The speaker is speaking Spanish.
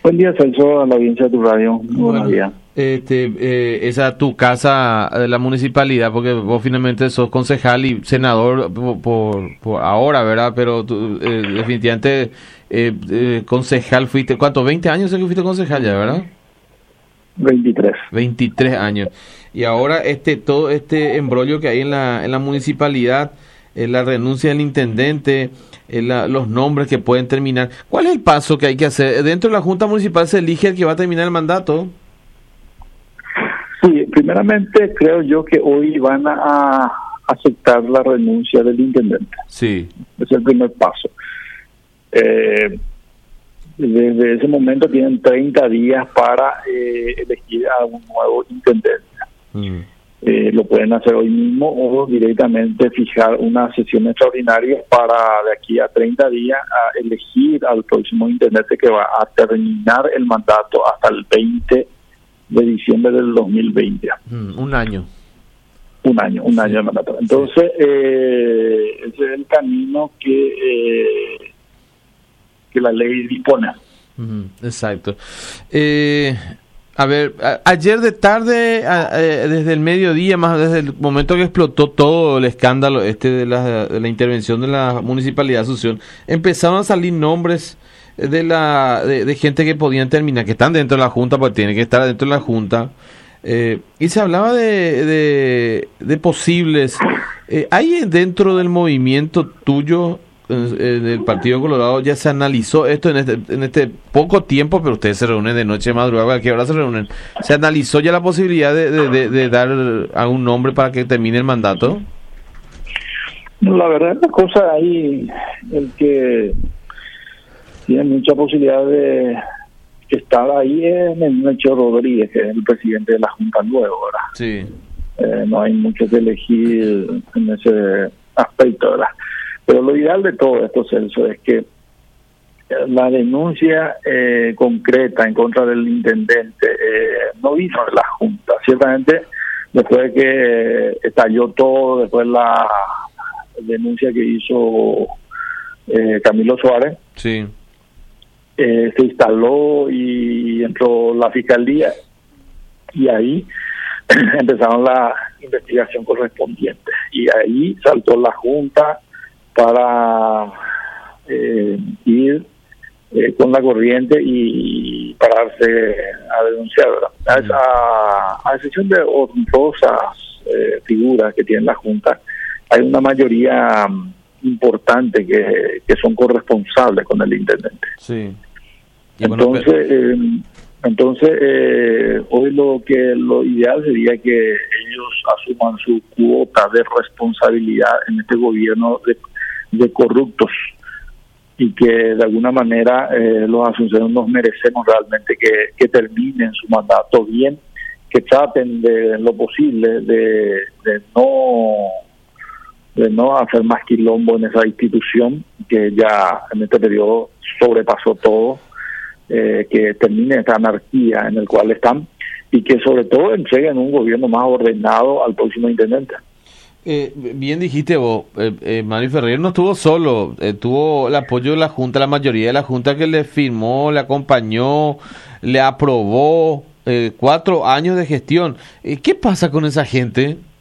Buen día, Celso, a la audiencia de tu radio. Buenos días. Esa es tu casa de la municipalidad, porque vos finalmente sos concejal y senador por ahora, ¿verdad? Pero tú, definitivamente concejal fuiste, ¿cuánto? 20 años es que fuiste concejal ya, ¿verdad? 23. 23 años. Y ahora todo este embrollo que hay en la municipalidad, la renuncia del intendente, los nombres que pueden terminar. ¿Cuál es el paso que hay que hacer? Dentro de la Junta Municipal se elige el que va a terminar el mandato. Sí, primeramente creo yo que hoy van a aceptar la renuncia del intendente. Sí. Es el primer paso. Desde ese momento tienen 30 días para elegir a un nuevo intendente. Lo pueden hacer hoy mismo o directamente fijar una sesión extraordinaria para de aquí a 30 días a elegir al próximo intendente que va a terminar el mandato hasta el 20 de diciembre del 2020. Un año. Un año de mandato. Entonces, ese es el camino que la ley dispone. Exacto. A ver, ayer de tarde, desde el mediodía, más desde el momento que explotó todo el escándalo de la intervención de la Municipalidad de Asunción, empezaron a salir nombres de gente que podían terminar, que están dentro de la Junta, porque tienen que estar dentro de la Junta, y se hablaba de posibles. ¿Hay dentro del movimiento tuyo, del Partido Colorado, ya se analizó esto en este poco tiempo, pero ustedes se reúnen de noche, madrugada, ¿a qué hora se reúnen? ¿Se analizó ya la posibilidad de dar a un nombre para que termine el mandato? La verdad, la cosa ahí, el que tiene mucha posibilidad de estar ahí es Melchor Rodríguez, que es el presidente de la Junta nuevo, ¿verdad? Sí. No hay mucho que elegir en ese aspecto, ¿verdad? Pero lo ideal de todo esto, Celso, es que la denuncia concreta en contra del intendente no vino de la Junta. Ciertamente, después de que estalló todo, después de la denuncia que hizo Camilo Suárez, sí, se instaló y entró la Fiscalía y ahí empezaron la investigación correspondiente. Y ahí saltó la Junta para ir con la corriente y pararse a denunciar, ¿verdad? A excepción de honrosas figuras que tiene la Junta, hay una mayoría importante que son corresponsables con el intendente. Sí. Entonces, hoy lo ideal sería que ellos asuman su cuota de responsabilidad en este gobierno de corruptos, y que de alguna manera los asunciones nos merecemos realmente que terminen su mandato bien, que traten de lo posible de no hacer más quilombo en esa institución que ya en este periodo sobrepasó todo, que termine esta anarquía en el cual están y que sobre todo entreguen un gobierno más ordenado al próximo intendente. Bien dijiste vos, Mario Ferrer no estuvo solo, tuvo el apoyo de la Junta, la mayoría de la Junta que le firmó, le acompañó, le aprobó 4 años de gestión. ¿Qué pasa con esa gente?